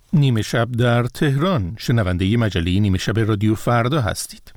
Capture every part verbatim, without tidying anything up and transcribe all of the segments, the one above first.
نیمه شب در تهران، شنونده مجله نیمه شب رادیو فردا هستید.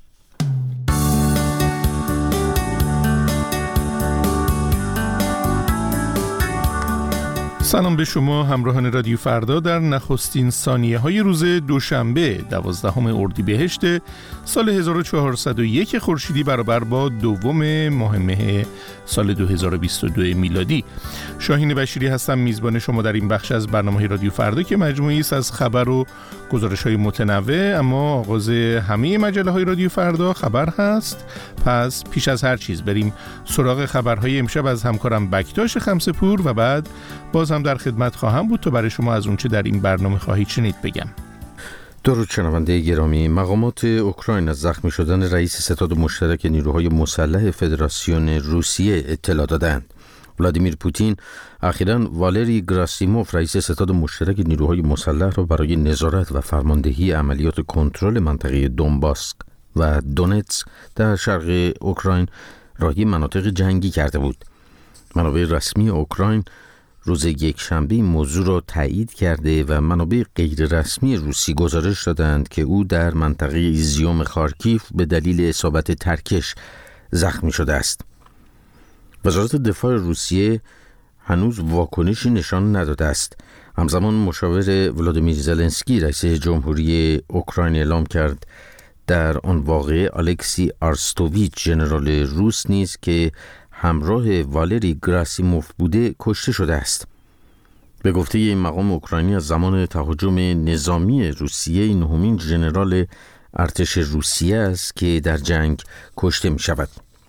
سلام به شما همراهان رادیو فردا در نخستین ثانیه های روز دوشنبه دوازدهم اردیبهشت سال هزار و چهارصد و یک خورشیدی برابر با دوم ماه مه سال دو هزار و بیست و دو میلادی. شاهین بشیری هستم، میزبان شما در این بخش از برنامه رادیو فردا که مجموعی است از خبر و گزارش های متنوع. اما آغاز همه مجله های رادیو فردا خبر هست. پس پیش از هر چیز بریم سراغ خبرهای امشب از همکارم بکتاش خمسه‌پور و بعد باز هم در خدمت خواهم بود تا برای شما از اون چه در این برنامه خواهید شنید بگم. درود شنونده گرامی. مقامات اوکراین از زخمی شدن رئیس ستاد مشترک نیروهای مسلح فدراسیون روسیه اطلاع دادند. ولادیمیر پوتین اخیراً والری گراسیموف رئیس ستاد مشترک نیروهای مسلح را برای نظارت و فرماندهی عملیات کنترل منطقه دونباسک و دونتسک در شرق اوکراین راهی مناطق جنگی کرده بود. منابع رسمی اوکراین روز یک شنبه این موضوع را تایید کرده و منابع غیر رسمی روسی گزارش دادند که او در منطقه ایزیوم خارکیف به دلیل اصابت ترکش زخمی شده است. وزارت دفاع روسیه هنوز واکنشی نشان نداده است. همزمان مشاور ولادیمیر زلنسکی رئیس جمهوری اوکراین اعلام کرد در آن واقعه الکسی آرستوویچ ژنرال روس نیز که همراه والری گراسیموف بوده کشته شده است. به گفته این مقام اوکراینی از زمان تهاجم نظامی روسیه نهمین ژنرال ارتش روسیه است که در جنگ کشته می شود.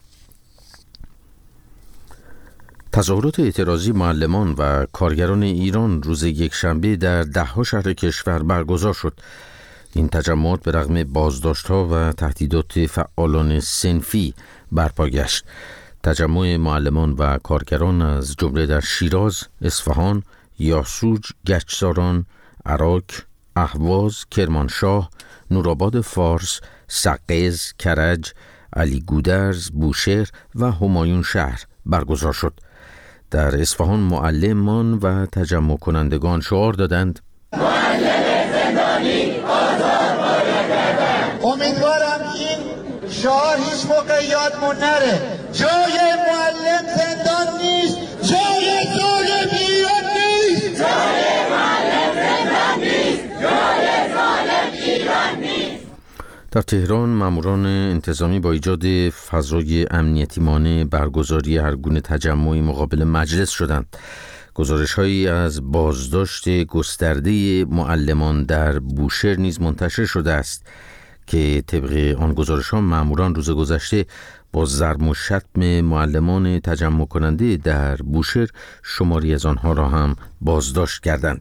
تظاهرات اعتراضی معلمان و کارگران ایران روز یکشنبه در ده‌ها شهر کشور برگزار شد. این تجمعات به رغم بازداشت‌ها و تهدیدات فعالان صنفی برپا گشت. تجمع معلمان و کارگران از جمله در شیراز، اصفهان، یاسوج، گچساران، عراق، اهواز، کرمانشاه، نورآباد فارس، سقز، کرج، علی گودرز، بوشهر و همایون شهر برگزار شد. در اصفهان معلمان و تجمع کنندگان شعار دادند: معلم زندانی آزاد باید گردد. امیدوارم این شعار هیچ موقع یادمون نره. جای معلم زندان نیست، جای ظالم ایران نیست. جای معلم زندان نیست، جای ظالم ایران نیست. در تهران ماموران انتظامی با ایجاد فضای امنیتی مانع برگزاری هر گونه تجمعی مقابل مجلس شدند. گزارش‌هایی از بازداشت گسترده معلمان در بوشهر نیز منتشر شده است که طبق آن گزارش‌ها ماموران روز گذشته با ضرب و شتم معلمان تجمع کننده در بوشهر شماری از آنها را هم بازداشت کردند.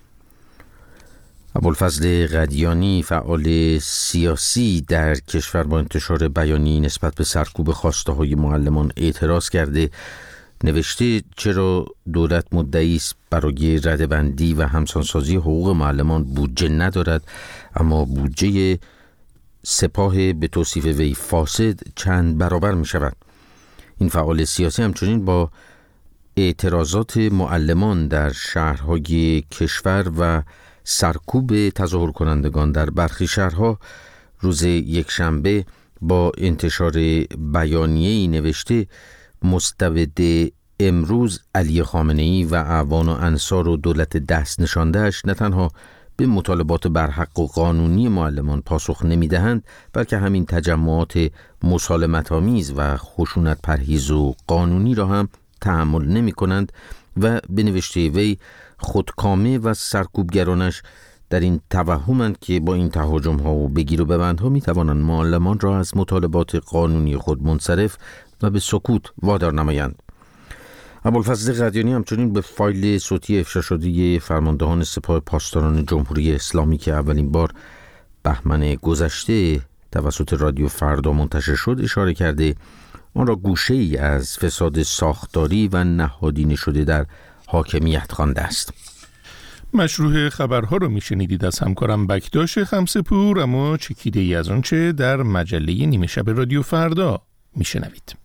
ابوالفضل قدیانی فعال سیاسی در کشور با انتشار بیانیه‌ای نسبت به سرکوب خواسته‌های معلمان اعتراض کرده نوشته چرا دولت مدعی است برای رده‌بندی و همسانسازی حقوق معلمان بودجه ندارد، اما بودجه سپاه به توصیف وی فاسد چند برابر می شود. این فعال سیاسی همچنین با اعتراضات معلمان در شهرهای کشور و سرکوب تظاهر کنندگان در برخی شهرها روز یکشنبه با انتشار بیانیه‌ای نوشته مستبد امروز علی خامنه‌ای و اعوان و انصار و دولت دست نشانده‌اش نه تنها به مطالبات برحق و قانونی معلمان پاسخ نمی‌دهند، بلکه همین تجمعات مسالمت‌آمیز و خشونت پرهیز و قانونی را هم تحمل نمی‌کنند و به نوشته وی خودکامه و سرکوبگرانش در این توهمند که با این تهاجم‌ها و بگیر و ببندها می‌توانند معلمان را از مطالبات قانونی خود منصرف و به سکوت وادار نمایند. ابوالفضل قدیانی همچنین به فایل صوتی افشا شده فرماندهان سپاه پاسداران جمهوری اسلامی که اولین بار بهمن گذشته توسط رادیو فردا منتشر شد اشاره کرده آن را گوشه‌ای از فساد ساختاری و نهادینه شده در حاکمیت خوانده است. مشروع خبرها رو میشنیدید از همکارم بکتاش خمسه‌پور، اما چکیده ای از آنچه در مجله نیمه شب رادیو فردا میشنوید.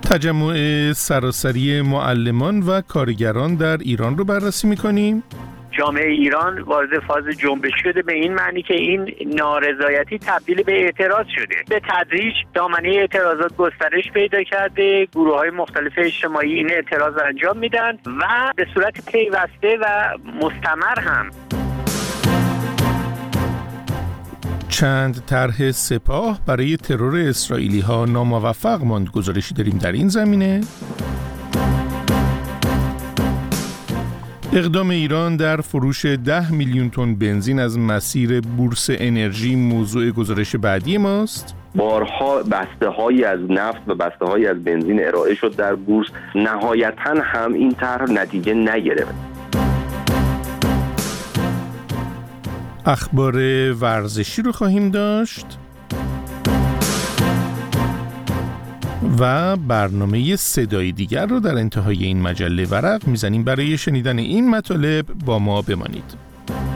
تجمع سراسری معلمان و کارگران در ایران رو بررسی می‌کنیم. جامعه ایران وارد فاز جنبش شده به این معنی که این نارضایتی تبدیل به اعتراض شده. به تدریج دامنه اعتراضات گسترش پیدا کرده، گروه‌های مختلف اجتماعی این اعتراض انجام میدن و به صورت پیوسته و مستمر هم. چند طرح سپاه برای ترور اسرائیلی‌ها ناموفق ماند، گزارشی داریم در این زمینه. اقدام ایران در فروش ده میلیون تن بنزین از مسیر بورس انرژی موضوع گزارش بعدی ماست. بارها بسته هایی از نفت و بسته هایی از بنزین ارائه شد در بورس، نهایتاً هم این طرح نتیجه نگرفت. اخبار ورزشی رو خواهیم داشت و برنامه صدای دیگر رو در انتهای این مجله ورق میزنیم. برای شنیدن این مطالب با ما بمانید.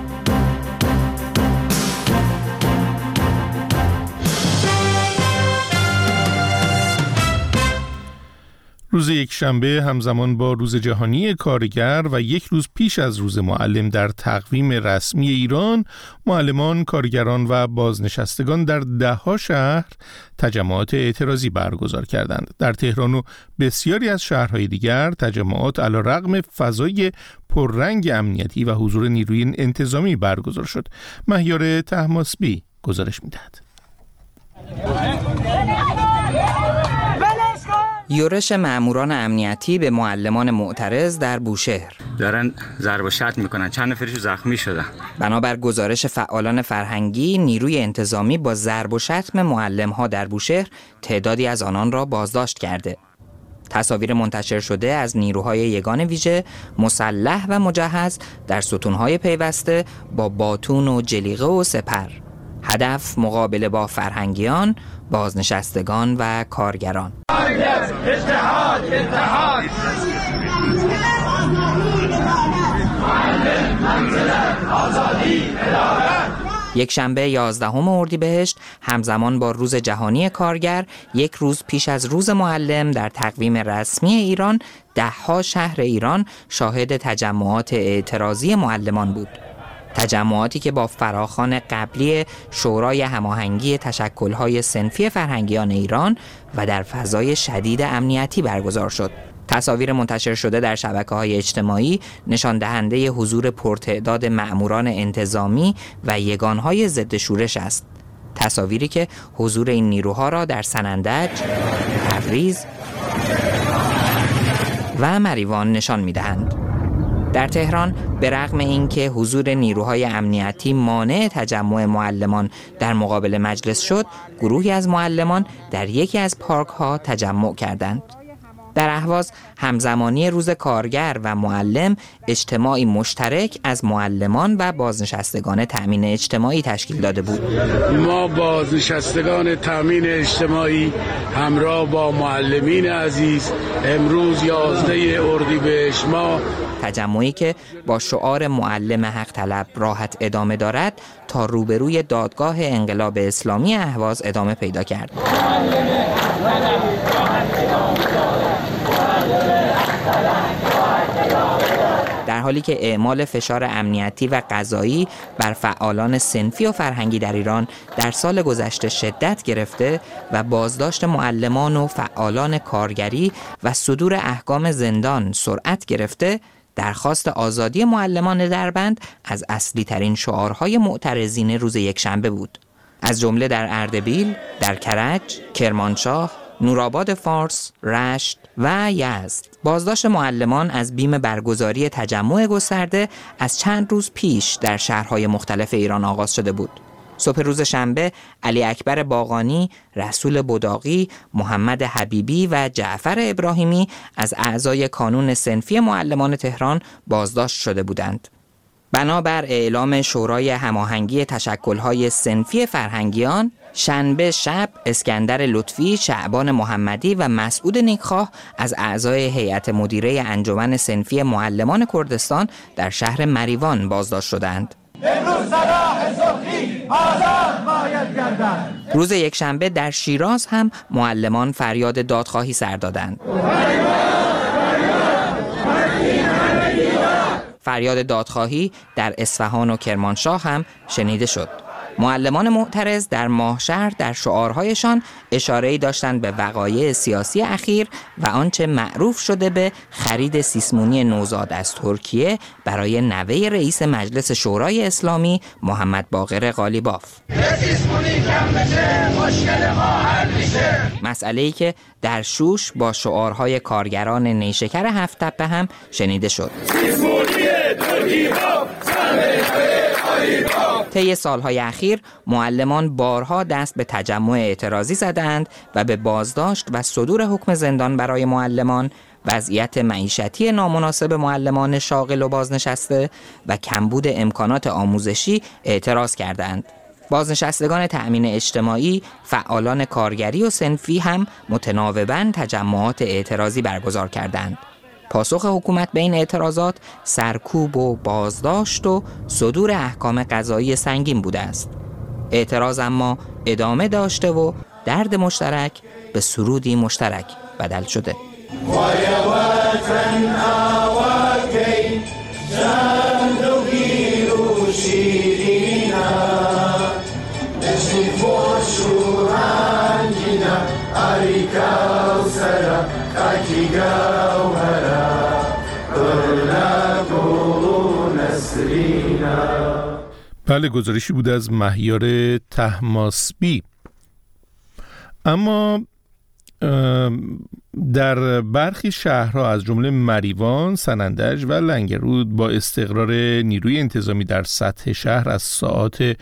روز یکشنبه همزمان با روز جهانی کارگر و یک روز پیش از روز معلم در تقویم رسمی ایران، معلمان، کارگران و بازنشستگان در ده‌ها شهر تجمعات اعتراضی برگزار کردند. در تهران و بسیاری از شهرهای دیگر تجمعات علیرغم فضای پررنگ امنیتی و حضور نیروی انتظامی برگزار شد. مهیار طهماسبی گزارش می‌دهد. یورش ماموران امنیتی به معلمان معترض در بوشهر. دارن ضرب و شتم میکنن، چند نفرشون زخمی شدن. بنابر گزارش فعالان فرهنگی، نیروی انتظامی با ضرب و شتم معلم‌ها در بوشهر تعدادی از آنان را بازداشت کرده. تصاویر منتشر شده از نیروهای یگان ویژه مسلح و مجهز در ستونهای پیوسته با باتون و جلیقه و سپر. هدف مقابله با فرهنگیان، بازنشستگان و کارگران. اتحاد اتحاد یک شنبه یازدهم اردیبهشت همزمان با روز جهانی کارگر، یک روز پیش از روز معلم، در تقویم رسمی ایران ده‌ها شهر ایران شاهد تجمعات اعتراضی معلمان بود. تجمعاتی که با فراخوان قبلی شورای هماهنگی تشکل‌های صنفی فرهنگیان ایران و در فضای شدید امنیتی برگزار شد. تصاویر منتشر شده در شبکه‌های اجتماعی نشان دهنده حضور پرتعداد مأموران انتظامی و یگان‌های ضد شورش است. تصاویری که حضور این نیروها را در سنندج، تبریز و مریوان نشان می‌دهند. در تهران به رغم اینکه حضور نیروهای امنیتی مانع تجمع معلمان در مقابل مجلس شد، گروهی از معلمان در یکی از پارک‌ها تجمع کردند. در اهواز همزمانی روز کارگر و معلم اجتماعی مشترک از معلمان و بازنشستگان تأمین اجتماعی تشکیل داده بود. ما بازنشستگان تأمین اجتماعی همراه با معلمین عزیز امروز یازده اردیبهشت ماه تجمعی که با شعار معلم حق طلب راحت ادامه دارد تا روبروی دادگاه انقلاب اسلامی اهواز ادامه پیدا کرد. در حالی که اعمال فشار امنیتی و قضایی بر فعالان صنفی و فرهنگی در ایران در سال گذشته شدت گرفته و بازداشت معلمان و فعالان کارگری و صدور احکام زندان سرعت گرفته، درخواست آزادی معلمان دربند از اصلی ترین شعارهای معترضین روز یکشنبه بود. از جمله در اردبیل، در کرج، کرمانشاه، نورآباد فارس، رشت و یزد. بازداشت معلمان از بیم برگزاری تجمع گسترده از چند روز پیش در شهرهای مختلف ایران آغاز شده بود. صبح روز شنبه علی اکبر باقانی، رسول بداقی، محمد حبیبی و جعفر ابراهیمی از اعضای کانون صنفی معلمان تهران بازداشت شده بودند. بنابر اعلام شورای هماهنگی تشکل‌های صنفی فرهنگیان، شنبه شب اسکندر لطفی، شعبان محمدی و مسعود نیکخواه از اعضای هیئت مدیره انجمن صنفی معلمان کردستان در شهر مریوان بازداشت شدند. امروز صلاح صبحی آزاد باید گردد. روز یکشنبه در شیراز هم معلمان فریاد دادخواهی سر دادند. فریاد دادخواهی در اصفهان و کرمانشاه هم شنیده شد. معلمان معترض در ماهشهر در شعارهایشان اشاره‌ای داشتند به وقایع سیاسی اخیر و آنچه معروف شده به خرید سیسمونی نوزاد از ترکیه برای نوه رئیس مجلس شورای اسلامی محمد باقر قالیباف. مسئله‌ای که در شوش با شعارهای کارگران نیشکر هفت تپه هم شنیده شد. طی سالهای اخیر معلمان بارها دست به تجمع اعتراضی زدند و به بازداشت و صدور حکم زندان برای معلمان، وضعیت معیشتی نامناسب معلمان شاغل و بازنشسته و کمبود امکانات آموزشی اعتراض کردند. بازنشستگان تأمین اجتماعی، فعالان کارگری و صنفی هم متناوباً تجمعات اعتراضی برگزار کردند. پاسخ حکومت به این اعتراضات سرکوب و بازداشت و صدور احکام قضایی سنگین بوده است. اعتراض اما ادامه داشته و درد مشترک به سرودی مشترک بدل شده. بله، گزارشی بود از مهیار طهماسبی. اما در برخی شهرها از جمله مریوان، سنندج و لنگرود با استقرار نیروی انتظامی در سطح شهر از ساعات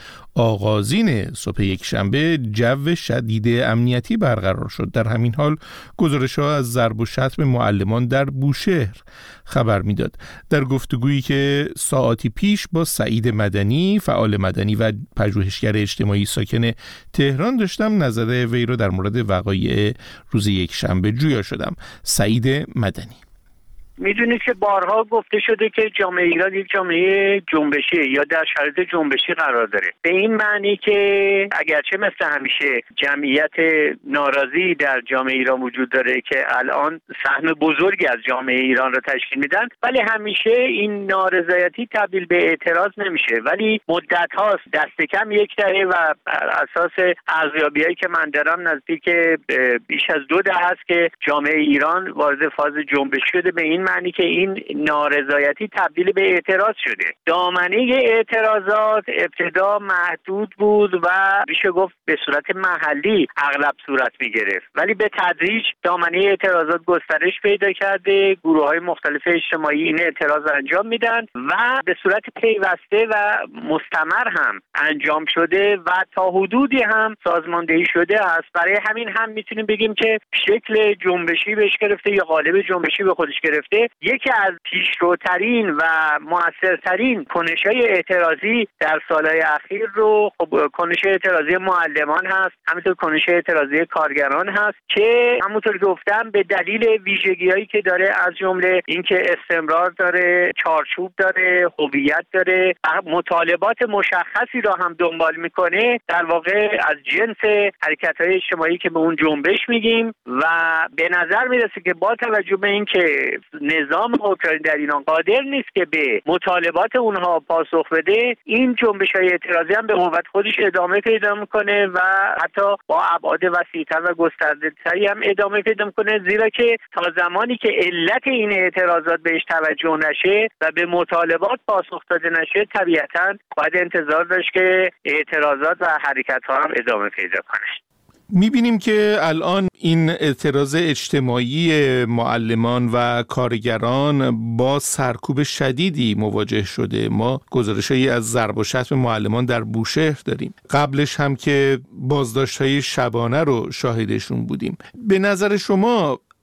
آغازین صبح یکشنبه جو شدید امنیتی برقرار شد. در همین حال گزارش‌ها از ضرب و شتم معلمان در بوشهر خبر میداد. در گفتگویی که ساعتی پیش با سعید مدنی، فعال مدنی و پژوهشگر اجتماعی ساکن تهران داشتم، نظر وی را در مورد وقایع روز یکشنبه جویا شدم. سعید مدنی: میدونید که بارها گفته شده که جامعه ایران یک جامعه جنبشی یا در شرایط جنبشی قرار داره، به این معنی که اگرچه مثل همیشه جمعیت ناراضی در جامعه ایران وجود داره که الان سهم بزرگی از جامعه ایران را تشکیل میدن، ولی همیشه این نارضایتی تبدیل به اعتراض نمیشه، ولی مدت هاست، دست کم یک دهه و بر اساس ارزیابی‌هایی که من دارم نزدیک بیش از دو دهه است که جامعه ایران وارد فاز جنبش شده، به این معنی که این نارضایتی تبدیل به اعتراض شده. دامنه اعتراضات ابتدا محدود بود و میشه گفت به صورت محلی اغلب صورت میگرفت، ولی به تدریج دامنه اعتراضات گسترش پیدا کرده، گروه‌های مختلف اجتماعی این اعتراض انجام میدن و به صورت پیوسته و مستمر هم انجام شده و تا حدودی هم سازماندهی شده است. برای همین هم میتونیم بگیم که شکل جنبشی بهش گرفته یا قالب جنبشی به خودش گرفته. یکی از پیشروترین و موثرترین کنش‌های اعتراضی در سالهای اخیر رو خب کنش اعتراضی معلمان هست، همینطور کنش اعتراضی کارگران هست که همونطور که گفتم به دلیل ویژگی‌هایی که داره، از جمله اینکه استمرار داره، چارچوب داره، هویت داره، مطالبات مشخصی را هم دنبال میکنه، در واقع از جنس حرکت‌های اجتماعی که به اون جنبش میگیم و به نظر میرسه که با توجه به اینکه نظام حکومتی در ایران قادر نیست که به مطالبات اونها پاسخ بده، این جنبش‌های اعتراضی هم به قوت خودش ادامه پیدا میکنه و حتی با ابعاد وسیع‌تر و گسترده‌تری هم ادامه پیدا میکنه، زیرا که تا زمانی که علت این اعتراضات بهش توجه نشه و به مطالبات پاسخ داده نشه، طبیعتاً باید انتظار داشت که اعتراضات و حرکت‌ها هم ادامه پیدا کنه. می‌بینیم که الان این اعتراض اجتماعی معلمان و کارگران با سرکوب شدیدی مواجه شده. ما گزارش‌هایی از ضرب و شتم معلمان در بوشهر داریم، قبلش هم که بازداشت‌های شبانه رو شاهدشون بودیم. به نظر شما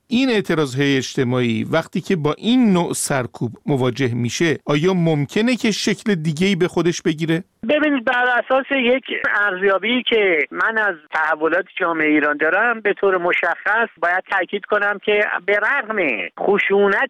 این اعتراضهای اجتماعی وقتی که با این نوع سرکوب مواجه میشه آیا ممکنه که شکل دیگه‌ای به خودش بگیره؟ ببینید، بر اساس یک ارزیابی که من از تحولات جامعه ایران دارم به طور مشخص باید تاکید کنم که به رغم خشونت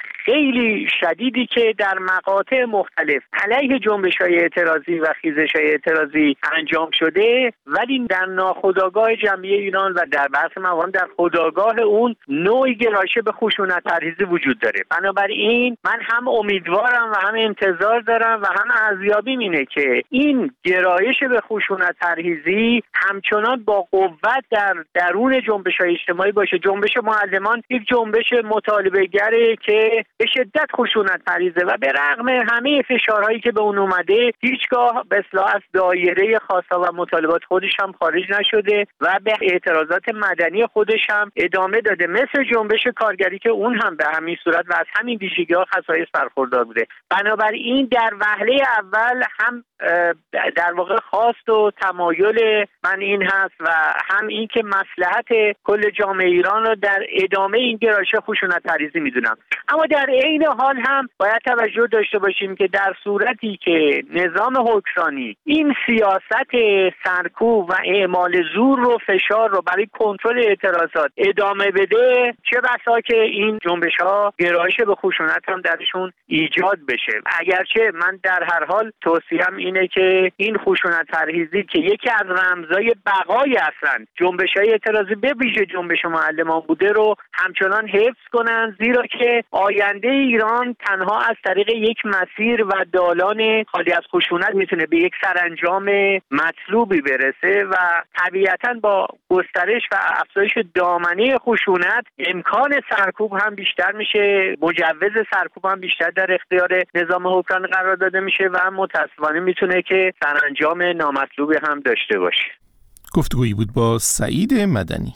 خیلی شدیدی که در مقاطع مختلف علیه جنبش‌های اعتراضی و خیزش‌های اعتراضی انجام شده، ولی در ناخودآگاه جمعیت ایران و در برخی مواقع در خودآگاه اون نوعی گرایش به خشونت پرهیزی وجود داره. بنابراین من هم امیدوارم و هم انتظار دارم و هم ارزیابیم اینه که این گرایش به خشونت پرهیزی همچنان با قوت در درون جنبش‌های اجتماعی باشه. جنبش معلمان یک جنبش مطالبه‌گره که به شدت خشونت پرهیزه و به رغم همه فشارهایی که به اون اومده هیچگاه به اصطلاح از دایره خواستا و مطالبات خودش هم خارج نشده و به اعتراضات مدنی خودش هم ادامه داده، مثل جنبش کارگری که اون هم به همین صورت و از همین ویژگی‌ها خصایص برخوردار بوده. بنابراین در وهله اول هم در واقع خواست و تمایل من این هست و هم این که مصلحت کل جامعه ایران رو در ادامه این گرایش خشونت پرهیزی میدونم. اما در عین حال هم باید توجه داشته باشیم که در صورتی که نظام حکمرانی این سیاست سرکوب و اعمال زور رو فشار رو برای کنترل اعتراضات ادامه بده، چه بسا که این جنبش‌ها گرایش به خشونت هم درشون ایجاد بشه. اگرچه من در هر حال توصیه‌ام اینه که این خشونت پرهیزی که یکی از رمزای بقای اصلا جنبش‌های اعتراضی به ویژه جنبش معلمان بوده رو همچنان حفظ کنن، زیرا که آینده ایران تنها از طریق یک مسیر و دالان خالی از خشونت میتونه به یک سرانجام مطلوبی برسه و طبیعتاً با گسترش و افزایش دامنه خشونت امکان سرکوب هم بیشتر میشه، مجوز سرکوب هم بیشتر در اختیار نظام حکمرانی قرار داده میشه و متأسفانه میتونه که سرانجام نامطلوبی هم داشته باشه. گفتگویی بود با سعید مدنی.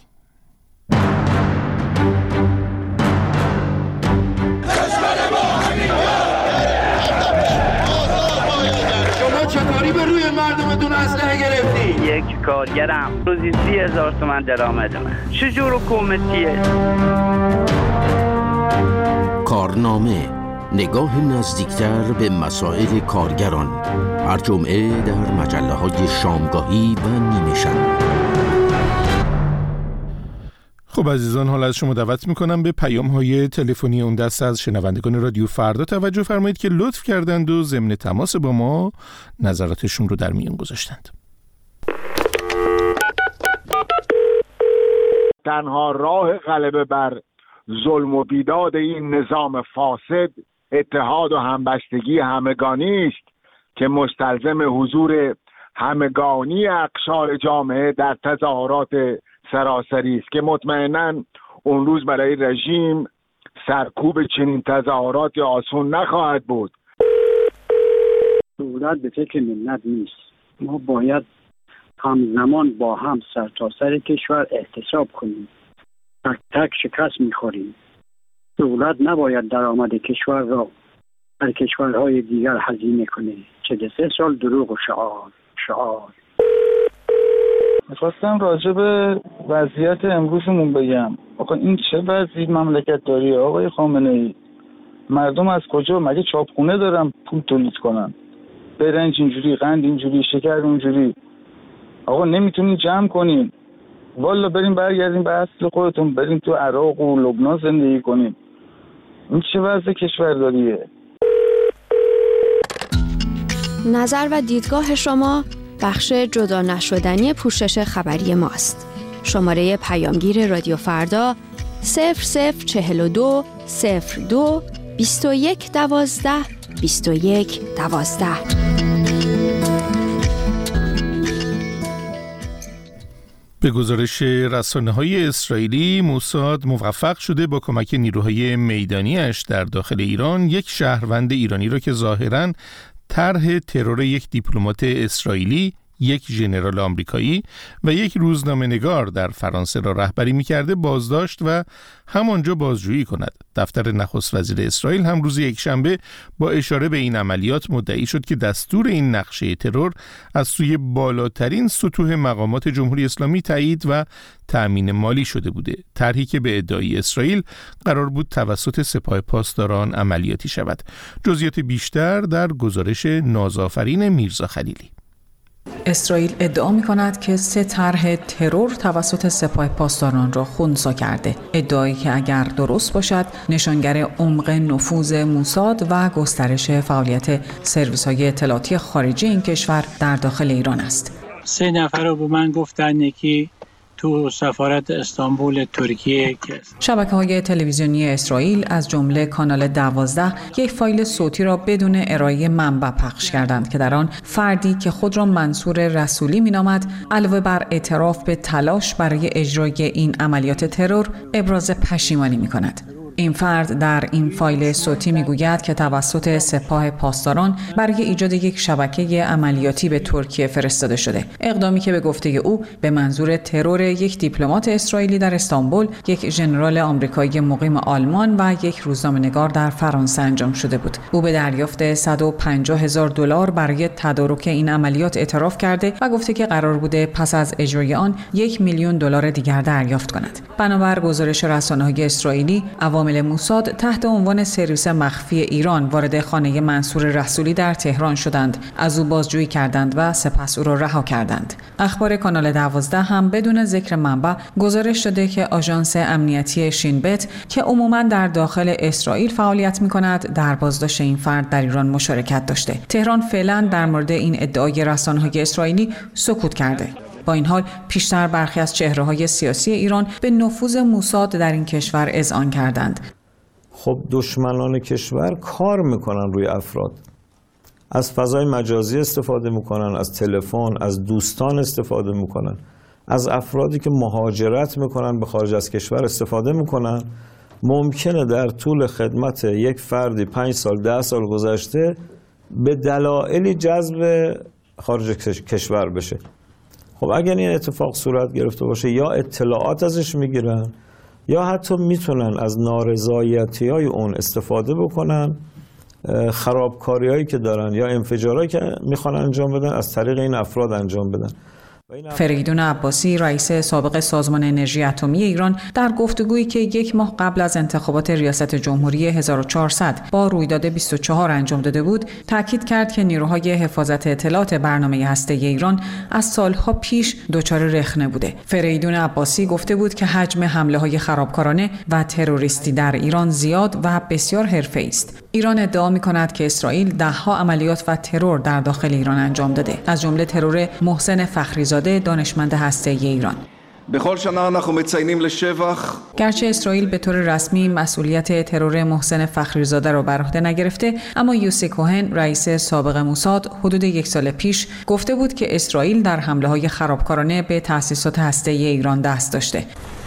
شما چطوری به روی مردمتون اسلحه گرفتی؟ یک کارگرم روزی سی هزار تومن درآمدمه. چجور حکومتیه؟ کارنامه، نگاه نزدیکتر به مسائل کارگران، هر جمعه در مجله‌های شامگاهی و نیمه شب. خب عزیزان، حالا از شما دعوت میکنم به پیام‌های تلفنی اون دست از شنوندگان رادیو فردا توجه فرمایید که لطف کردند و ضمن تماس با ما نظراتشون رو در میان گذاشتند. تنها راه غلبه بر ظلم و بیداد این نظام فاسد اتحاد و همبستگی همگانی است که مستلزم حضور همگانی اقشار جامعه در تظاهرات سراسری است که مطمئناً اون روز برای رژیم سرکوب چنین تظاهرات آسون نخواهد بود. دولت به فکر ملت نیست. ما باید همزمان با هم سرتاسر کشور احتساب کنیم. تک تک شکست میخوریم. دولت نباید درآمد کشور را در کشورهای دیگر هزینه کنه. چهل و سه سال دروغ و شعار شعار. میخواستم راجع به وضعیت امروزمون بگم. آقا این چه وضعی مملکت داری آقای خامنه ای؟ مردم از کجا مگه چاپخونه دارن پول تولید کنن؟ برنج اینجوری، قند اینجوری، شکر اونجوری. آقا نمیتونین جمع کنین. والا بریم برگردیم به اصل خودتون، بریم تو عراق و لبنان زندگی کنیم. این چه وضع کشورداریه؟ نظر و دیدگاه شما بخش جدا نشدنی پوشش خبری ماست. شماره پیامگیر رادیو فردا صفر صفر چهل و دو صفر دو بیست و یک دوازده بیست و یک دوازده. به گزارش رسانه‌های اسرائیلی، موساد موفق شده با کمک نیروهای میدانیش در داخل ایران یک شهروند ایرانی را که ظاهراً طرح ترور یک دیپلمات اسرائیلی یک ژنرال آمریکایی و یک روزنامه‌نگار در فرانسه را رهبری می‌کرده بازداشت و همانجا بازجویی کند. دفتر نخست وزیر اسرائیل هم روز یکشنبه با اشاره به این عملیات مدعی شد که دستور این نقشه ترور از سوی بالاترین سطوح مقامات جمهوری اسلامی تایید و تأمین مالی شده بوده. طرحی که به ادعای اسرائیل قرار بود توسط سپاه پاسداران عملیاتی شود. جزئیات بیشتر در گزارش نازآفرین میرزا خلیلی. اسرائیل ادعا می‌کند که سه طرح ترور توسط سپاه پاسداران را خنثی کرده. ادعایی که اگر درست باشد نشانگر عمق نفوذ موساد و گسترش فعالیت سرویس‌های اطلاعاتی خارجی این کشور در داخل ایران است. سه نفر رو به من گفتن یکی تو سفارت استانبول ترکیه که شبکه‌های تلویزیونی اسرائیل از جمله کانال دوازده یک فایل صوتی را بدون ارائه منبع پخش کردند که در آن فردی که خود را منصور رسولی می‌نامد علاوه بر اعتراف به تلاش برای اجرای این عملیات ترور ابراز پشیمانی می‌کند. این فرد در این فایل صوتی میگوید که توسط سپاه پاسداران برای ایجاد یک شبکه عملیاتی به ترکیه فرستاده شده. اقدامی که به گفته او به منظور ترور یک دیپلمات اسرائیلی در استانبول، یک ژنرال آمریکایی مقیم آلمان و یک روزنامه‌نگار در فرانسه انجام شده بود. او به دریافت صد و پنجاه هزار دلار برای تدارک این عملیات اعتراف کرده و گفته که قرار بوده پس از اجرای آن یک میلیون دلار دیگر دریافت کند. بنابر گزارش رسانه‌های اسرائیلی، عوامل موساد تحت عنوان سرویس مخفی ایران وارد خانه منصور رسولی در تهران شدند، از او بازجویی کردند و سپس او را رها کردند. اخبار کانال دوازده هم بدون ذکر منبع گزارش داده که آژانس امنیتی شینبت که عموماً در داخل اسرائیل فعالیت می‌کند، در بازداشت این فرد در ایران مشارکت داشته. تهران فعلاً در مورد این ادعای رسانه‌های اسرائیلی سکوت کرده. با این حال پیشتر برخی از چهره‌های سیاسی ایران به نفوذ موساد در این کشور اذعان کردند. خب دشمنان کشور کار میکنن روی افراد، از فضای مجازی استفاده میکنن، از تلفن، از دوستان استفاده میکنن، از افرادی که مهاجرت میکنن به خارج از کشور استفاده میکنن. ممکنه در طول خدمت یک فردی پنج سال ده سال گذشته به دلایلی جذب خارج کشور بشه. خب اگر این اتفاق صورت گرفته باشه یا اطلاعات ازش میگیرن یا حتی میتونن از نارضایتی های اون استفاده بکنن، خرابکاری هایی که دارن یا انفجارهایی که میخوان انجام بدن از طریق این افراد انجام بدن. فریدون عباسی، رئیس سابق سازمان انرژی اتمی ایران، در گفتگویی که یک ماه قبل از انتخابات ریاست جمهوری هزار و چهارصد با رویداد بیست و چهار انجام داده بود، تاکید کرد که نیروهای حفاظت اطلاعات برنامه هسته‌ای ایران از سالها پیش دچار رخنه بوده. فریدون عباسی گفته بود که حجم حمله‌های خرابکارانه و تروریستی در ایران زیاد و بسیار حرفه‌ای است. ایران ادعا می‌کند که اسرائیل ده‌ها عملیات و ترور در داخل ایران انجام داده، از جمله ترور محسن فخریزاده، دانشمند هسته‌ای ایران. گرچه اسرائیل به طور رسمی مسئولیت ترور محسن فخریزاده را بر عهده نگرفته، اما یوسی کوهن، رئیس سابق موساد، حدود یک سال پیش گفته بود که اسرائیل در حمله‌های خرابکارانه به تأسیسات هسته‌ای ایران دست داشته.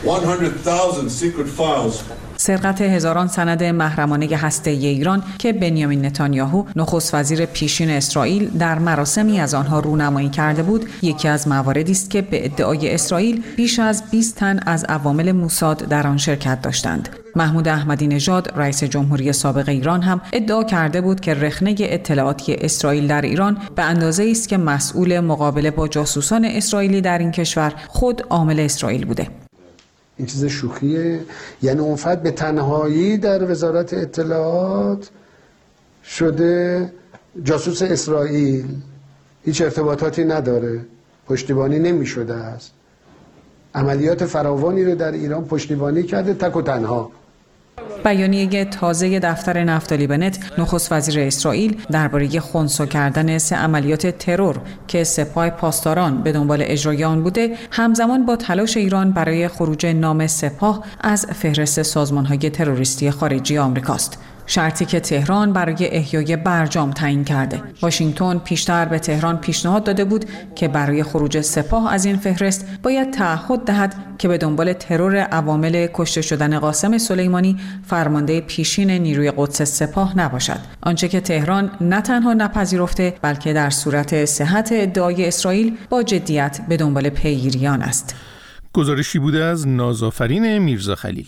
سرقت هزاران سند محرمانه هسته‌ای ایران که بنیامین نتانیاهو، نخست وزیر پیشین اسرائیل، در مراسمی از آنها رونمایی کرده بود، یکی از مواردی است که به ادعای اسرائیل بیش از بیست تن از عوامل موساد در آن شرکت داشتند. محمود احمدی نژاد، رئیس جمهوری سابق ایران، هم ادعا کرده بود که رخنه اطلاعاتی اسرائیل در ایران به اندازه‌ای است که مسئول مقابله با جاسوسان اسرائیلی در این کشور خود عامل اسرائیل بوده. این چیز شوخیه. یعنی اون فرد به تنهایی در وزارت اطلاعات شده جاسوس اسرائیل، هیچ ارتباطاتی نداره، پشتیبانی نمی شده است، عملیات فراوانی رو در ایران پشتیبانی کرده تک و تنها. بیانیه تازه دفتر نفتالی بنت، نخست وزیر اسرائیل، درباره خنثی کردن سه عملیات ترور که سپاه پاسداران به دنبال اجرای آن بوده، همزمان با تلاش ایران برای خروج نام سپاه از فهرست سازمان‌های تروریستی خارجی آمریکاست. شرطی که تهران برای احیای برجام تعیین کرده. واشنگتن پیشتر به تهران پیشنهاد داده بود که برای خروج سپاه از این فهرست باید تعهد دهد که به دنبال ترور عوامل کشته شدن قاسم سلیمانی فرمانده پیشین نیروی قدس سپاه نباشد. آنچه که تهران نه تنها نپذیرفته بلکه در صورت صحت ادعای اسرائیل با جدیت به دنبال پیگیری آن است. گزارشی بوده از نازآفرین میرزا خلیلی.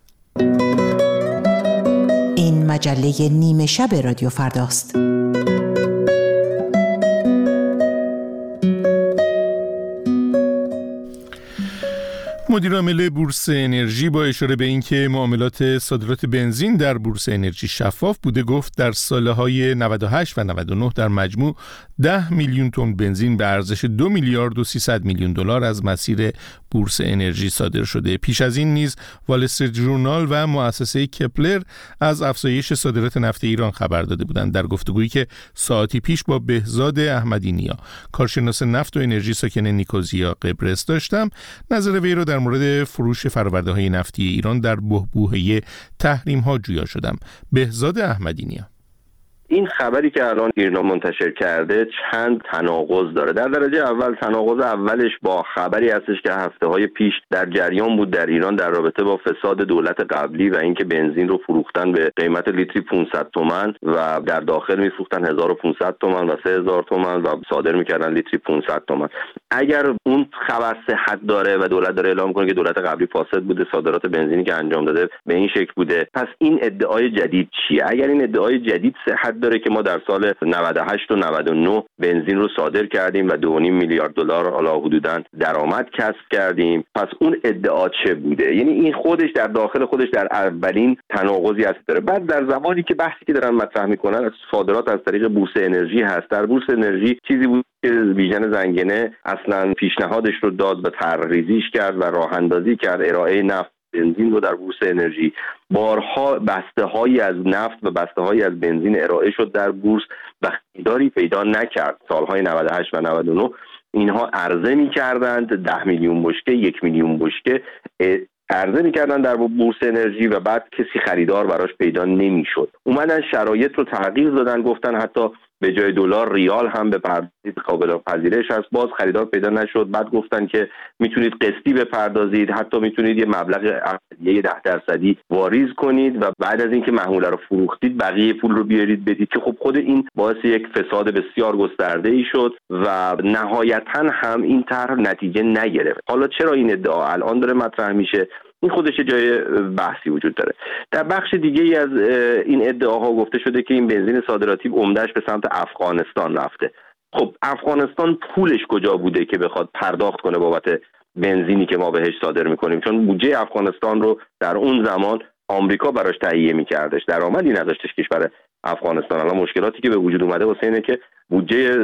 این مجله نیمه شب رادیو فرداست. مدیرعامل بورس انرژی با اشاره به اینکه معاملات صادرات بنزین در بورس انرژی شفاف بوده گفت در سالهای نود و هشت و نود و نه در مجموع ده میلیون تن بنزین به ارزش دو میلیارد و سیصد میلیون دلار از مسیر بورس انرژی صادر شده. پیش از این نیز وال استریت ژورنال و مؤسسه کپلر از افزایش صادرات نفت ایران خبر داده بودند. در گفتگویی که ساعتی پیش با بهزاد احمدی نیا، کارشناس نفت و انرژی ساکن نیکوزیا قبرس داشتم، نظر وی را در مورد فروش فرآورده‌های نفتی ایران در بحبوحه تحریم‌ها جویا شدم. بهزاد احمدی نیا: این خبری که الان ایران منتشر کرده چند تناقض داره. در درجه اول تناقض اولش با خبری هستش که هفته‌های پیش در جریان بود در ایران در رابطه با فساد دولت قبلی و اینکه بنزین رو فروختن به قیمت لیتری پانصد تومان و در داخل میفروختن هزار و پانصد تومان و سه هزار تومان و صادر میکردن لیتری پانصد تومان. اگر اون خبر صحت داره و دولت داره اعلام کنه که دولت قبلی فاسد بوده، صادرات بنزینی که انجام داده به این شکل بوده، پس این ادعای جدید چیه؟ اگر این ادعای جدید صحت داره که ما در سال نود و هشت و نود و نه بنزین رو صادر کردیم و دو و نیم میلیارد دلار علا حدوداً درآمد کسب کردیم، پس اون ادعا چه بوده؟ یعنی این خودش در داخل خودش در اولین تناقضی هست داره. بعد در زمانی که بحثی که دارن مطرح میکنن از صادرات از طریق بورس انرژی هست، در بورس انرژی چیزی بود که بیژن زنگنه اصلا پیشنهادش رو داد و طرح‌ریزیش کرد و راه اندازی کرد ارائه نفت بنزین رو در بورس انرژی. بارها بسته هایی از نفت و بسته هایی از بنزین ارائه شد در بورس و خریداری پیدا نکرد. سالهای نود و هشت و نود و نه اینها عرضه می کردند، ده میلیون بشکه، یک میلیون بشکه عرضه می کردن در بورس انرژی و بعد کسی خریدار براش پیدا نمی شد. اومدن شرایط رو تغییر دادن، گفتن حتی به جای دلار ریال هم به پردازید قابل پذیرش هست، باز خریدار پیدا نشد. بعد گفتن که میتونید قسطی بپردازید، حتی میتونید یه مبلغ یه ده درصدی واریز کنید و بعد از اینکه محموله رو فروختید بقیه پول رو بیارید بدید، که خب خود این باعث یک فساد بسیار گسترده ای شد و نهایتاً هم این طرح نتیجه نگرفت. حالا چرا این ادعا الان داره مطرح میشه؟ این خودش جای بحثی وجود داره. در بخش دیگه ای از این ادعاها گفته شده که این بنزین صادراتی عمده‌اش به سمت افغانستان رفته. خب افغانستان پولش کجا بوده که بخواد پرداخت کنه بابت بنزینی که ما بهش صادر میکنیم؟ چون بودجه افغانستان رو در اون زمان آمریکا براش تهیه میکردش، درآمدی نداشتش کشور افغانستان. الان مشکلاتی که به وجود اومده واسه اینه که بودجه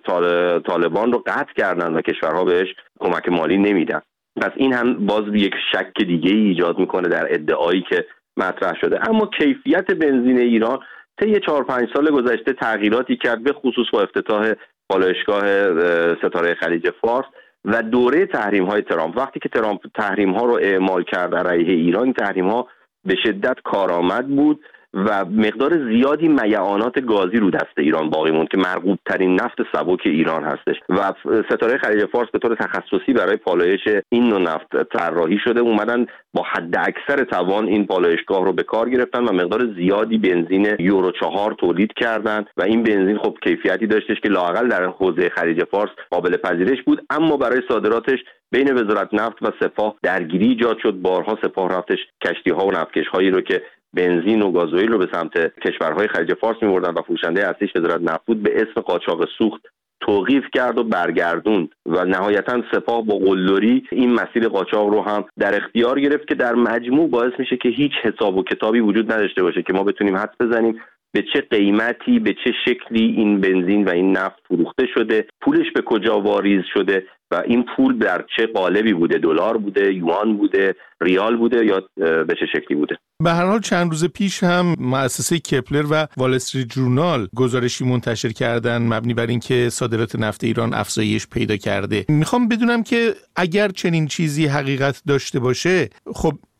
طالبان رو قطع کردن و کشورها بهش کمک مالی نمیدن. پس این هم باز یک شک دیگه ای ایجاد میکنه در ادعایی که مطرح شده. اما کیفیت بنزین ایران طی چهار پنج سال گذشته تغییراتی کرد، به خصوص با افتتاح پالایشگاه ستاره خلیج فارس و دوره تحریم های ترامپ. وقتی که ترامپ تحریم ها رو اعمال کرد علیه ایران، تحریم ها به شدت کارآمد بود و مقدار زیادی میعانات گازی رو دست ایران باقی موند که مرغوب ترین نفت سبک ایران هستش و ستاره خلیج فارس به طور تخصصی برای پالایش این نوع نفت طراحی شده. اومدن با حد اکثر توان این پالایشگاه رو به کار گرفتن و مقدار زیادی بنزین یورو چهار تولید کردن و این بنزین خب کیفیتی داشتش که لااقل در حوزه خلیج فارس قابل پذیرش بود. اما برای صادراتش بین وزارت نفت و سپاه درگیری ایجاد شد. بارها سپاه رفتش کشتی‌ها و نفتکش‌هایی رو که بنزین و گازوئیل رو به سمت کشورهای خلیج فارس می‌بردن و فروشنده اصلیش وزارت نفت بود، به اسم قاچاق سوخت توقیف کرد و برگردوند و نهایتاً سپاه با قلدری این مسیر قاچاق رو هم در اختیار گرفت که در مجموع باعث میشه که هیچ حساب و کتابی وجود نداشته باشه که ما بتونیم حدس بزنیم به چه قیمتی، به چه شکلی این بنزین و این نفت فروخته شده، پولش به کجا واریز شده و این پول در چه قالبی بوده، دلار بوده، یوان بوده، ریال بوده یا به چه شکلی بوده. به هر حال چند روز پیش هم مؤسسه کپلر و وال استریت ژورنال گزارشی منتشر کردن مبنی بر اینکه صادرات نفت ایران افزایش پیدا کرده. میخوام بدونم که اگر چنین چیزی حقیقت داشته باشه، خب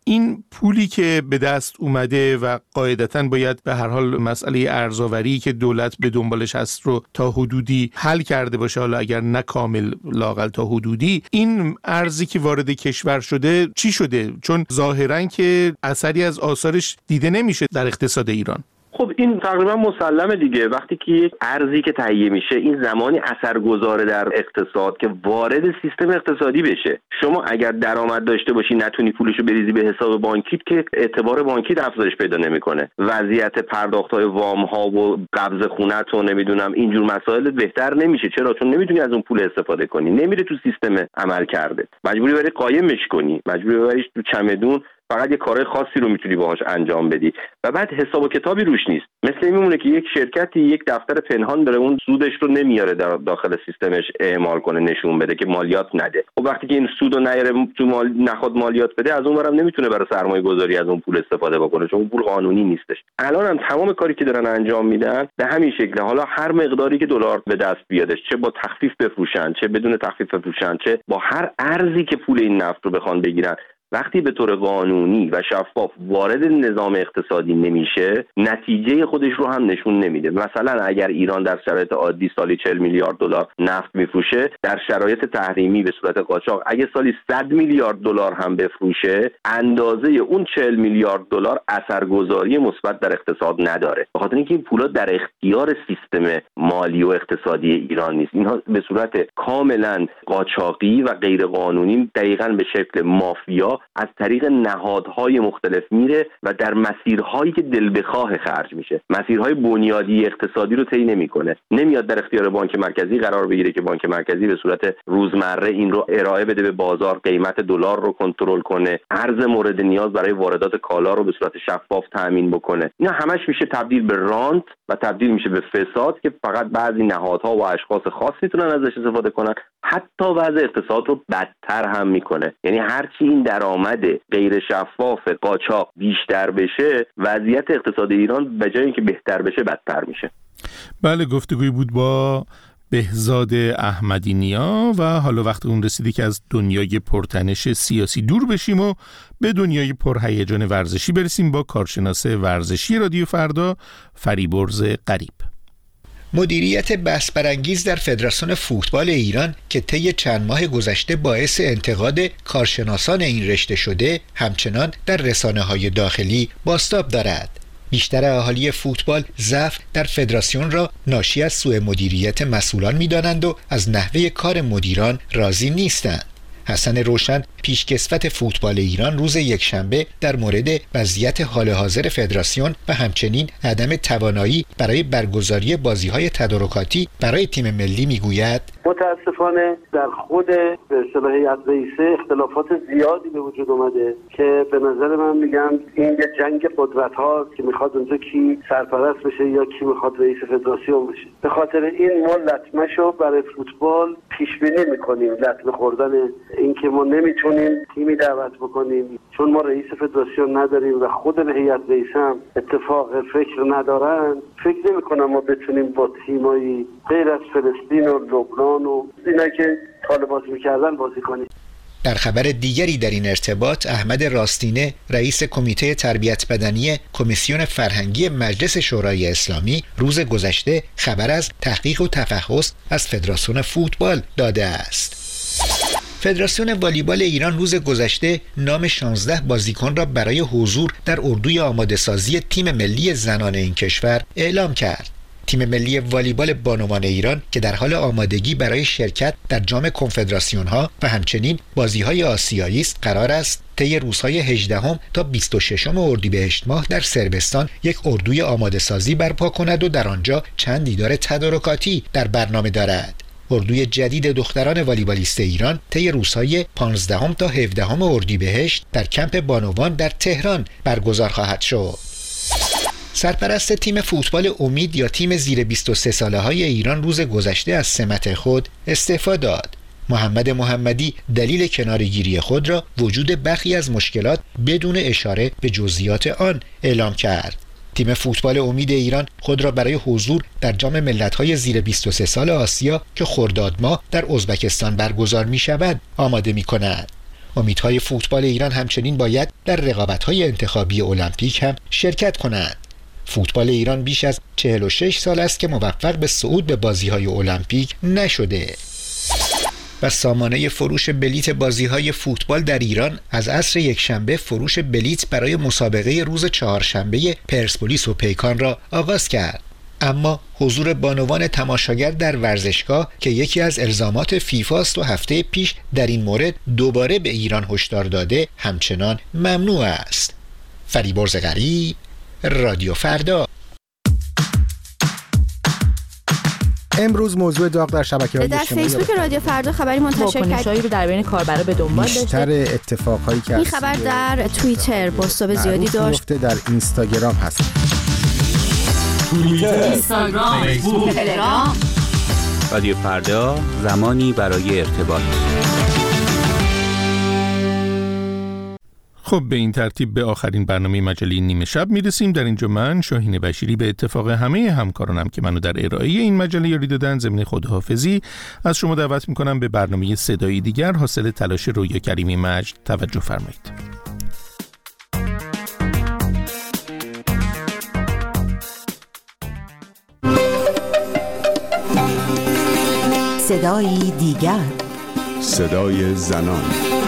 این پولی که به دست اومده و قاعدتاً باید به هر حال مسئله ارزآوری که دولت به دنبالش هست رو تا حدودی حل کرده باشه، حالا اگر نه کامل لااقل تا حدودی، این ارزی که وارد کشور شده چی شده؟ چون ظاهراً که اثری از آثارش دیده نمیشه در اقتصاد ایران. خب این تقریبا مسلمه دیگه. وقتی که یک ارزی که تهیه میشه این زمانی اثرگذاره در اقتصاد که وارد سیستم اقتصادی بشه. شما اگر درآمد داشته باشی نتونی پولشو بریزی به حساب بانکیت که اعتبار بانکیت افزایش پیدا نمیکنه. وضعیت پرداخت‌های وام‌ها و قبض خونت و نمیدونم اینجور مسائل بهتر نمیشه. چرا؟ چون نمیتونی از اون پول استفاده کنی، نمیره تو سیستم عمل کرده، مجبوری بری قایمش کنی، مجبوری ببریش تو چمدون، فقط یه کارهای خاصی رو میتونی باهاش انجام بدی و بعد حساب و کتابی روش نیست. مثل این میمونه که یک شرکتی یک دفتر پنهان داره، اون سودش رو نمیاره در داخل سیستمش اعمال کنه، نشون بده که مالیات نده. خب وقتی که این سودو نیاره تو مال نخواد مالیات بده، از اون برم نمیتونه برای سرمایه گذاری از اون پول استفاده بکنه، چون اون پول قانونی نیستش. الان هم تمام کاری که دارن انجام میدن به همین شکله. حالا هر مقداری که دلار به دست بیادش، چه با تخفیف بفروشن چه بدون تخفیف بفروشن، چه با هر ارزی که پول این نفت رو بخوان بگیرن، وقتی به طور قانونی و شفاف وارد نظام اقتصادی نمیشه، نتیجه خودش رو هم نشون نمیده. مثلا اگر ایران در شرایط عادی سالی چهل میلیارد دلار نفت میفروشه، در شرایط تحریمی به صورت قاچاق اگه سالی صد میلیارد دلار هم بفروشه، اندازه اون چهل میلیارد دلار اثرگذاری مثبت در اقتصاد نداره، به خاطر اینکه این پولا در اختیار سیستم مالی و اقتصادی ایران نیست. اینها به صورت کاملا قاچاقی و غیر قانونی، دقیقاً به شکل مافیا از طریق نهادهای مختلف میره و در مسیرهایی که دل بخواه خرج میشه، مسیرهای بنیادی اقتصادی رو طی نمیکنه. نمیاد در اختیار بانک مرکزی قرار بگیره که بانک مرکزی به صورت روزمره این رو ارائه بده به بازار، قیمت دلار رو کنترل کنه، ارز مورد نیاز برای واردات کالا رو به صورت شفاف تامین بکنه. اینا همش میشه تبدیل به رانت و تبدیل میشه به فساد که فقط بعضی نهادها و اشخاص خاص میتونن ازش استفاده کنن. حتی وضع اقتصاد رو بدتر هم میکنه. یعنی هرچی این درآمد غیر شفاف قاچاق بیشتر بشه، وضعیت اقتصاد ایران به جای اینکه بهتر بشه بدتر میشه. بله، گفتگوی بود با بهزاد احمدی نیا و حالا وقت اون رسیده که از دنیای پرتنش سیاسی دور بشیم و به دنیای پرهیجان ورزشی برسیم با کارشناس ورزشی رادیو فردا فریبرز غریب. مدیریت بحث برانگیز در فدراسیون فوتبال ایران که طی چند ماه گذشته باعث انتقاد کارشناسان این رشته شده، همچنان در رسانه‌های داخلی بازتاب دارد. بیشتر اهالی فوتبال ضعف در فدراسیون را ناشی از سوء مدیریت مسئولان می‌دانند و از نحوه کار مدیران راضی نیستند. حسن روشن پیشکسوت فوتبال ایران روز یکشنبه در مورد وضعیت حال حاضر فدراسیون و همچنین عدم توانایی برای برگزاری بازی‌های تدارکاتی برای تیم ملی میگوید: متاسفانه در خود به اصطلاح هیئت رئیسه اختلافات زیادی به وجود اومده که به نظر من میگم این یه جنگ قدرت هاست که میخواد اونجا کی سرپرست بشه یا کی میخواد رئیس فدراسیون بشه. به خاطر این ما لطمه‌شو برای فوتبال پیش بینی میکنیم، لطمه خوردن این که ما نمیتونیم تیمی دعوت بکنیم چون ما رئیس فدراسیون نداریم و خود به هیئت رئیس هم اتفاق فکر ندارن. فکر نمی‌کنم ما بتونیم با تیمایی غیر از فلسطین و لبنان و اینا که طالب بازی می‌کردن بازی کنیم. در خبر دیگری در این ارتباط، احمد راستینه رئیس کمیته تربیت بدنی کمیسیون فرهنگی مجلس شورای اسلامی روز گذشته خبر از تحقیق و تفحص از فدراسیون فوتبال داده است. فدراسیون والیبال ایران روز گذشته نام شانزده بازیکن را برای حضور در اردوی آماده سازی تیم ملی زنان این کشور اعلام کرد. تیم ملی والیبال بانوان ایران که در حال آمادگی برای شرکت در جام کنفدراسیون‌ها و همچنین بازی‌های آسیایی است، قرار است طی روزهای هجدهم تا بیست و ششم اردیبهشت ماه در صربستان یک اردوی آماده سازی برپا کند و در آنجا چند دیدار تدارکاتی در برنامه دارد. اردوی جدید دختران والیبالیست ایران طی روزهای پانزدهم تا هفدهم اردیبهشت در کمپ بانوان در تهران برگزار خواهد شد. سرپرست تیم فوتبال امید یا تیم زیر بیست و سه ساله های ایران روز گذشته از سمت خود استعفا داد. محمد محمدی دلیل کناره‌گیری خود را وجود برخی از مشکلات بدون اشاره به جزئیات آن اعلام کرد. تیم فوتبال امید ایران خود را برای حضور در جام ملت‌های زیر بیست و سه سال آسیا که خرداد ماه در ازبکستان برگزار می‌شود آماده می‌کند. امیدهای فوتبال ایران همچنین باید در رقابت‌های انتخابی المپیک هم شرکت کنند. فوتبال ایران بیش از چهل و شش سال است که موفق به صعود به بازی‌های المپیک نشده. و سامانه فروش بلیت بازی‌های فوتبال در ایران از عصر یکشنبه فروش بلیت برای مسابقه روز چهارشنبه پرسپولیس و پیکان را آغاز کرد. اما حضور بانوان تماشاگر در ورزشگاه که یکی از الزامات فیفا است و هفته پیش در این مورد دوباره به ایران هشدار داده همچنان ممنوع است. فریبرز غریب، رادیو فردا. امروز موضوع داغ در شبکه‌های اجتماعی در فیسبوک رادیو فردا خبری منتشر کرد. واکنش‌هایی رو در بین کاربرا به دنبال داشته. بیشتر اتفاقایی که این خبر در توییتر بازتاب زیادی داشت. در اینستاگرام هست. توییتر، اینستاگرام، فیسبوک، تلگرام. رادیو فردا، زمانی برای ارتباط. خب به این ترتیب به آخرین برنامه مجله نیمه شب میرسیم. در اینجا من شاهین بشیری به اتفاق همه همکارانم که منو در ارائه این مجله یاری دادن ضمن خداحافظی از شما دعوت میکنم به برنامه صدایی دیگر حاصل تلاش رویا کریمی مجد توجه فرمایید. صدایی دیگر، صدای زنان.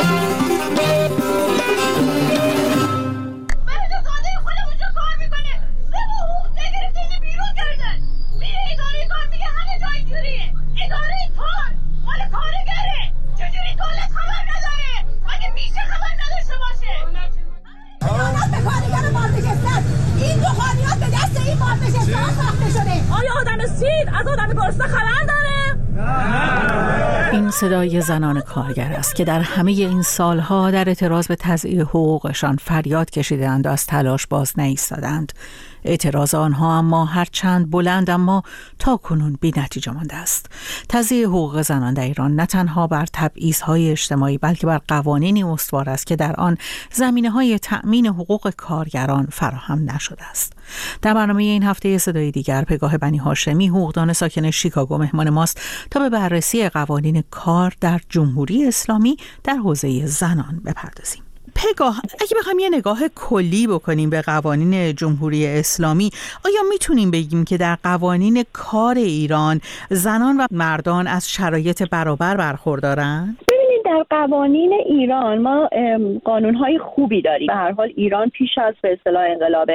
این صدای زنان کارگر است که در همه این سالها در اعتراض به تضییع حقوقشان فریاد کشیدند و از تلاش باز نایستادند. اعتراض آنها اما هر چند بلند اما تا کنون بی نتیجه مانده است. تضییع حقوق زنان در ایران نه تنها بر تبعیض‌های اجتماعی بلکه بر قوانینی استوار است که در آن زمینه‌های تأمین حقوق کارگران فراهم نشده است. در برنامه این هفته صدای دیگر پگاه بنی هاشمی، حقوقدان ساکن شیکاگو، مهمان ماست تا به بررسی قوانین کار در جمهوری اسلامی در حوزه زنان بپردازیم. پگاه، اگه بخوایم یه نگاه کلی بکنیم به قوانین جمهوری اسلامی، آیا میتونیم بگیم که در قوانین کار ایران زنان و مردان از شرایط برابر برخوردارند؟ در قوانین ایران ما قانون‌های خوبی داریم. به هر حال ایران پیش از به اصطلاح انقلاب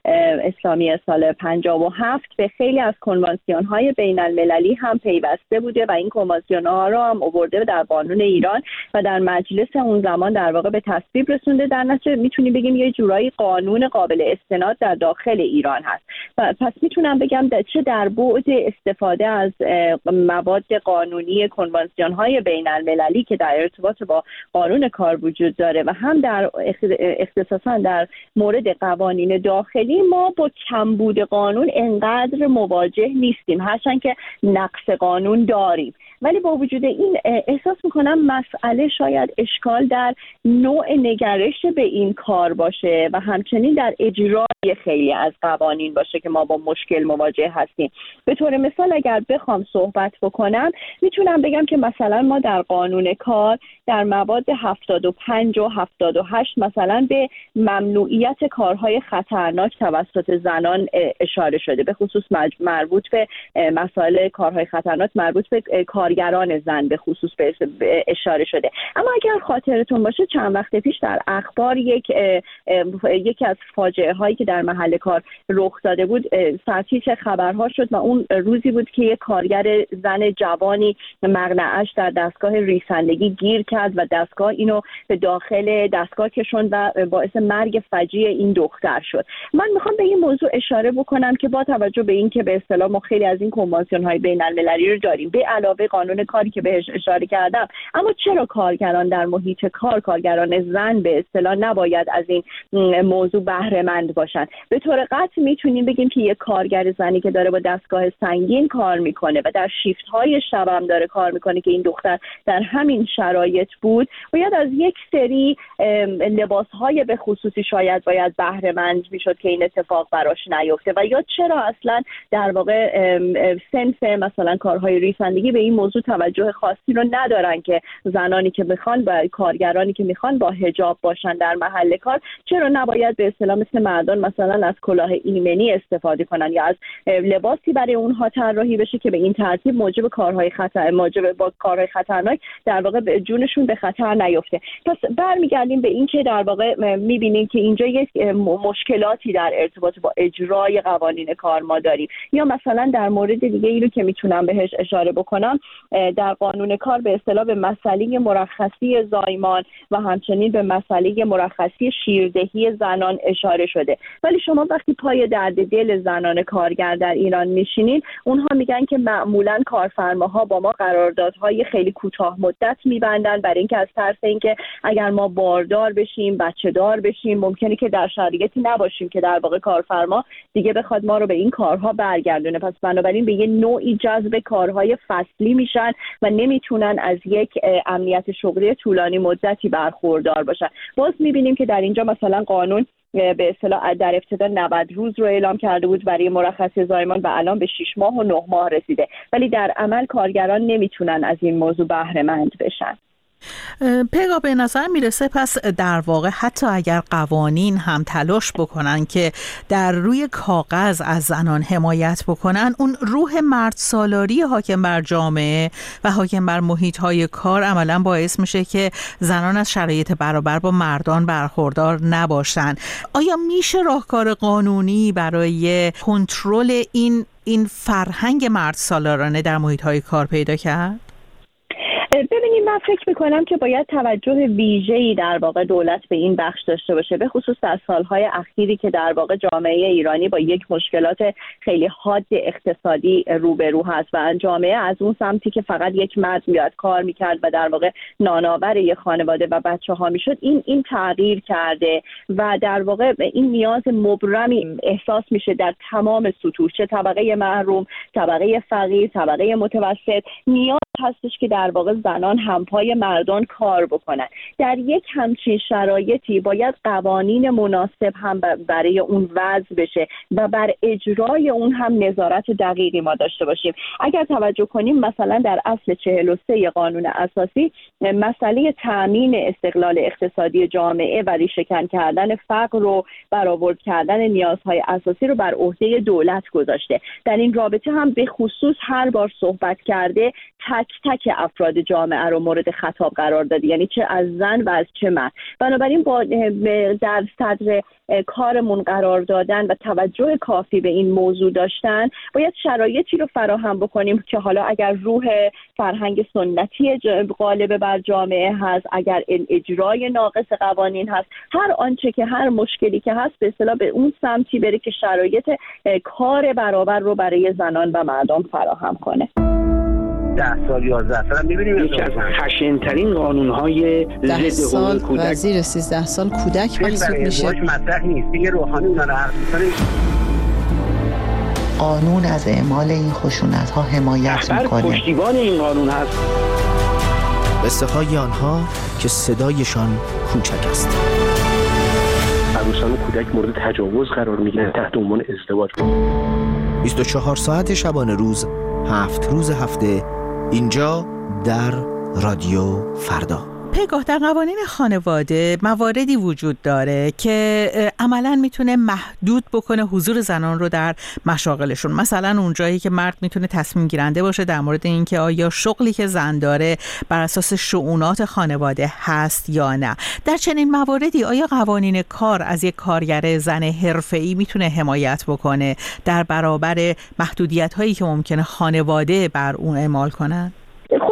اسلامی سال پنجاه و هفت به خیلی از کنوانسیون‌های بین‌المللی هم پیوسته بوده و این کنوانسیون‌ها رو هم آورده در قانون ایران و در مجلس اون زمان در واقع به تصویب رسونده. در نتیجه میتونیم بگیم یه جورایی قانون قابل استناد در داخل ایران هست. و پس میتونم بگم در چه در بعد استفاده از مواد قانونی کنوانسیون‌های بین‌المللی که در ارتباط با قانون کار وجود داره و هم در اختصاصا در مورد قوانین داخلی ما با کمبود قانون انقدر مواجه نیستیم، هرچند که نقص قانون داریم. ولی با وجود این احساس میکنم مسئله شاید اشکال در نوع نگرش به این کار باشه و همچنین در اجرای خیلی از قوانین باشه که ما با مشکل مواجه هستیم. به طور مثال اگر بخوام صحبت بکنم میتونم بگم که مثلا ما در قانون کار در مواد هفتاد و پنج و هفتاد و هشت مثلا به ممنوعیت کارهای خطرناک توسط زنان اشاره شده، به خصوص مربوط به مسائل کارهای خطرناک مربوط به کارگران زن به خصوص به اشاره شده. اما اگر خاطرتون باشه چند وقت پیش در اخبار یک یکی از فاجعه هایی که در محل کار رخ داده بود سرتیتر خبرها شد و اون روزی بود که یک کارگر زن جوانی مقنعه‌اش در دستگاه ریسندگی گیر کرد و دستگاه اینو به داخل دستگاه کشوند و باعث مرگ فجیع این دختر شد. من میخوام به این موضوع اشاره بکنم که با توجه به این که به اصطلاح ما خیلی از این کنوانسیون های بین المللی رو داریم به علاوه قانون کاری که بهش اشاره کردم، اما چرا کارگران در محیط کار، کارگران زن به اصطلاح نباید از این موضوع بهره مند باشن؟ به طور قطع میتونیم بگیم دیدیم که یک کارگر زنی که داره با دستگاه سنگین کار میکنه و در شیفت های شب هم داره کار میکنه که این دختر در همین شرایط بود، باید از یک سری لباس های به خصوصی شاید باید بهره مند میشد که این اتفاق براش نیفته. و یا چرا اصلا در واقع صنف مثلا کارهای ریسندگی به این موضوع توجه خاصی رو ندارن که زنانی که میخوان و کارگرانی که میخوان با حجاب باشن در محل کار چرا نباید به اصطلاح مثل مردان مثلا از کلاه ایمنی استفاده کنن یا از لباسی برای اونها طراحی بشه که به این ترتیب موجب کارهای خطر موجب با کارهای خطرناک در واقع به جونشون به خطر نیفته. پس برمیگردیم به این که در واقع میبینیم که اینجا یک مشکلاتی در ارتباط با اجرای قوانین کار ما داریم. یا مثلا در مورد دیگه ای رو که میتونم بهش اشاره بکنم، در قانون کار به اصطلاح به مسئله مرخصی زایمان و همچنین به مسئله مرخصی شیردهی زنان اشاره شده. ولی شما وقتی پای درد دل زنان کارگر در ایران میشینین، اونها میگن که معمولا کارفرماها با ما قراردادهای خیلی کوتاه مدت میبندن برای اینکه از ترس اینکه اگر ما باردار بشیم، بچه دار بشیم، ممکنه که در شرایطی نباشیم که در واقع کارفرما دیگه بخواد ما رو به این کارها برگردونه. پس بنابراین به یه نوعی جذب کارهای فصلی میشن و نمیتونن از یک امنیت شغلی طولانی مدتی برخوردار باشن. باز میبینیم که در اینجا مثلا قانون به اصطلاح در ابتدا نود روز رو اعلام کرده بود برای مرخصی زایمان و الان به شش ماه و نه ماه رسیده، ولی در عمل کارگران نمیتونن از این موضوع بهره مند بشن. پیگا به نظر میرسه پس در واقع حتی اگر قوانین هم تلاش بکنن که در روی کاغذ از زنان حمایت بکنن، اون روح مرد سالاری حاکم بر جامعه و حاکم بر محیط‌های کار عملاً باعث میشه که زنان از شرایط برابر با مردان برخوردار نباشن. آیا میشه راهکار قانونی برای کنترل این این فرهنگ مرد سالارانه در محیط‌های کار پیدا کرد؟ ببینید، من فکر میکنم که باید توجه ویژه‌ای در واقع دولت به این بخش داشته باشه، به خصوص در سالهای اخیری که در واقع جامعه ایرانی با یک مشکلات خیلی حاد اقتصادی روبرو هست و جامعه از اون سمتی که فقط یک مرد میاد کار میکرد و در واقع نانآور یک خانواده و بچه ها میشد، این این تغییر کرده و در واقع این نیاز مبرمی احساس میشه در تمام سطوح، چه طبقه محروم، طبقه فقیر، طبقه متوسط، نیاز هستش که در واقع زنان همپای مردان کار بکنن. در یک همچین شرایطی باید قوانین مناسب هم برای اون وضع بشه و بر اجرای اون هم نظارت دقیقی ما داشته باشیم. اگر توجه کنیم مثلا در اصل چهل و سه قانون اساسی مسئله تامین استقلال اقتصادی جامعه و ریشه‌کن کردن فقر و برآورد کردن نیازهای اساسی رو بر عهده دولت گذاشته. در این رابطه هم به خصوص هر بار صحبت کرده تک تک افراد جامعه رو مورد خطاب قرار داده، یعنی چه از زن و از چه مرد. بنابراین با در صدر کارمون قرار دادن و توجه کافی به این موضوع داشتن، باید شرایطی رو فراهم بکنیم که حالا اگر روح فرهنگ سنتی غالب بر جامعه هست، اگر اجرای ناقص قوانین هست، هر آنچه که هر مشکلی که هست به اصطلاح به اون سمتی بره که شرایط کار برابر رو برای زنان و مردم فراهم کنه. ده سال یازده سال می‌بینیم یکی از خشن‌ترین قانون‌های ضد حقوق کودک وزیر سیزده سال کودک محسوب میشه. مطرح نیست دیگه، روحانی اونا رو حرف می‌زنه. قانون از اعمال این خشونت‌ها حمایت می‌کنه. پشتیبان این قانون هست. قصه های آنها که صدایشان کوچک است. عروسان و کودک مورد تجاوز قرار می‌گیرن تحت عنوان ازدواج. بیست و چهار ساعت شبانه روز، هفت روز هفته، اینجا در رادیو فردا. پیگاه، در قوانین خانواده مواردی وجود داره که عملاً میتونه محدود بکنه حضور زنان رو در مشاغلشون. مثلا اونجایی که مرد میتونه تصمیم گیرنده باشه در مورد اینکه آیا شغلی که زن داره بر اساس شؤونات خانواده هست یا نه. در چنین مواردی آیا قوانین کار از یک کارگر زن حرفه‌ای میتونه حمایت بکنه در برابر محدودیت‌هایی که ممکنه خانواده بر اون اعمال کنن؟ خب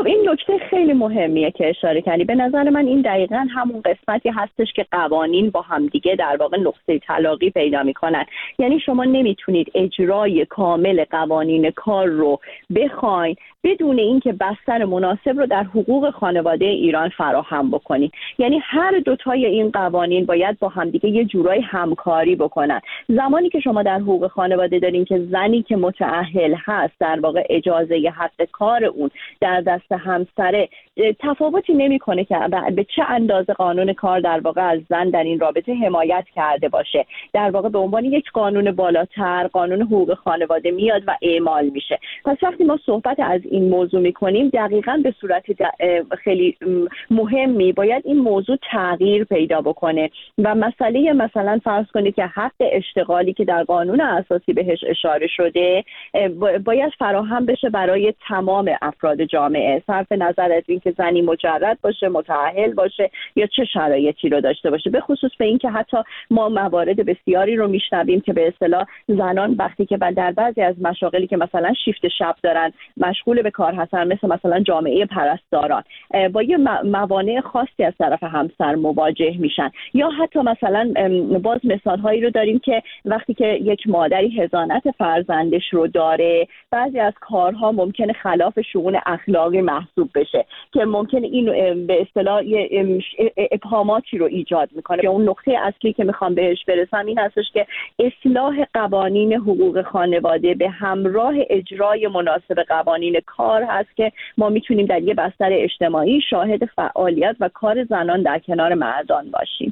این نکته خیلی مهمیه که اشاره کردی. به نظر من این دقیقاً همون قسمتی هستش که قوانین با همدیگه در واقع نقطه تلاقی پیدا میکنن. یعنی شما نمیتونید اجرای کامل قوانین کار رو بخواین بدون اینکه بستر مناسب رو در حقوق خانواده ایران فراهم بکنید. یعنی هر دوتای این قوانین باید با همدیگه یه جورای همکاری بکنن. زمانی که شما در حقوق خانواده دارین که زنی که متأهل هست در واقع اجازه حق کار اون در دست همسره، تفاوتی نمیکنه که به چه اندازه قانون کار در واقع از زن در این رابطه حمایت کرده باشه. در واقع به عنوان یک قانون بالاتر قانون حقوق خانواده میاد و اعمال میشه. پس وقتی ما صحبت از این موضوع میکنیم دقیقاً به صورت خیلی مهمی باید این موضوع تغییر پیدا بکنه و مسئله مثلا فرض کنید که حق اشتغالی که در قانون اساسی بهش اشاره شده باید فراهم بشه برای تمام افراد جامعه، صرف نظر از اینکه زنی مجرد باشه، متأهل باشه یا چه شرایطی رو داشته باشه. به خصوص به اینکه حتی ما موارد بسیاری رو میشنویم که به اصطلاح زنان وقتی که در بعضی از مشاغلی که مثلا شیفت شب دارن مشغول به کار هستن، مثل مثلا جامعه پرستاران، با یه موانع خاصی از طرف همسر مواجه میشن. یا حتی مثلا باز مثال هایی رو داریم که وقتی که یک مادری حضانت فرزندش رو داره بعضی از کارها ممکنه خلاف شؤون اخلاقی محسوب بشه که ممکنه این به اصطلاح ابهاماتی رو ایجاد میکنه. که اون نقطه اصلی که میخوام بهش برسم این هستش که اصلاح قوانین حقوق خانواده به همراه اجرای مناسب قوانین کار هست که ما میتونیم در یه بستر اجتماعی شاهد فعالیت و کار زنان در کنار مردان باشیم.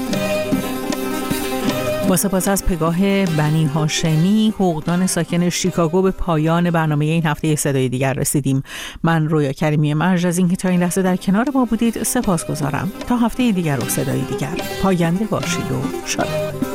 با سپاس از پگاه بنی هاشمی، حقوقدان ساکن شیکاگو، به پایان برنامه این هفته صدای دیگر رسیدیم. من رویا کریمی مرج از اینکه تا این لحظه در کنار ما بودید سپاس گذارم. تا هفته دیگر و صدای دیگر، پاینده باشید و شاد.